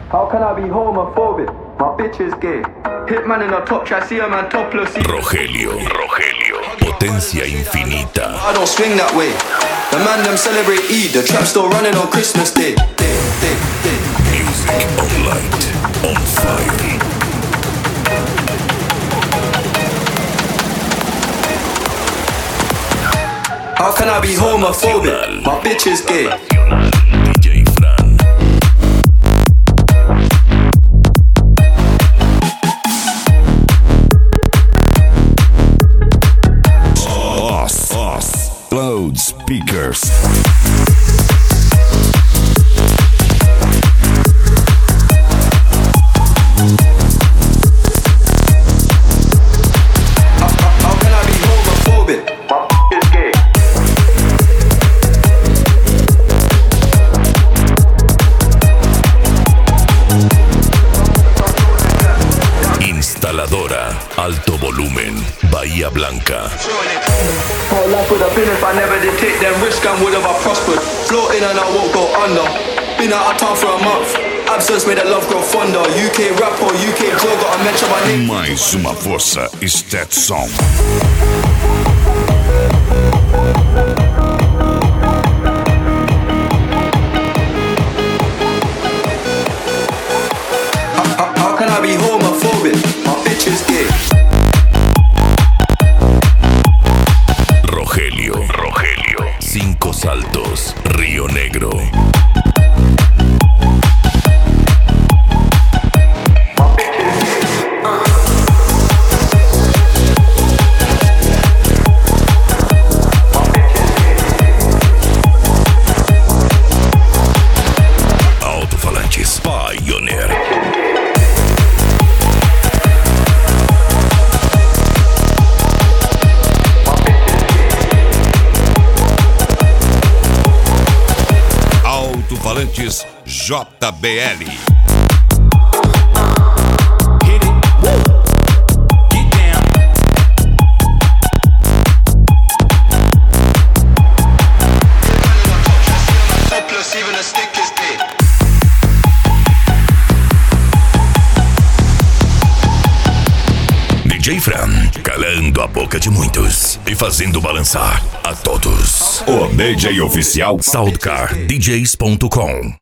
How can I be homophobic? My bitch is gay. Hitman in the top, try see a man topless. Rogelio, potencia infinita. I don't swing that way. The man them celebrate Eid, the trap still running on Christmas Day. Music on light, on fire. How can I be homophobic? My bitch is gay. DJ Fran. Loudspeakers. How can I be homophobic? My bitch is gay. Instaladora, alto volumen, Bahía Blanca. Whole life would have been if I never did take them risks and would have I prospered. Floating and I won't go under. Been out of town for a month. Absence made the love grow fonder. UK rap or UK girl, gotta mention my name. Mais uma força, Stetson. How can I be homophobic? My bitch is gay. Rogelio, Cinco Saltos, Río Negro. Alto-falantes Pioneer. Alto-falantes JBL. Hit it, woo. Get down. Topless, even a stick is gay. DJ Fran, calando a boca de muitos e fazendo balançar a todos. O DJ oficial SoundCardDJs.com.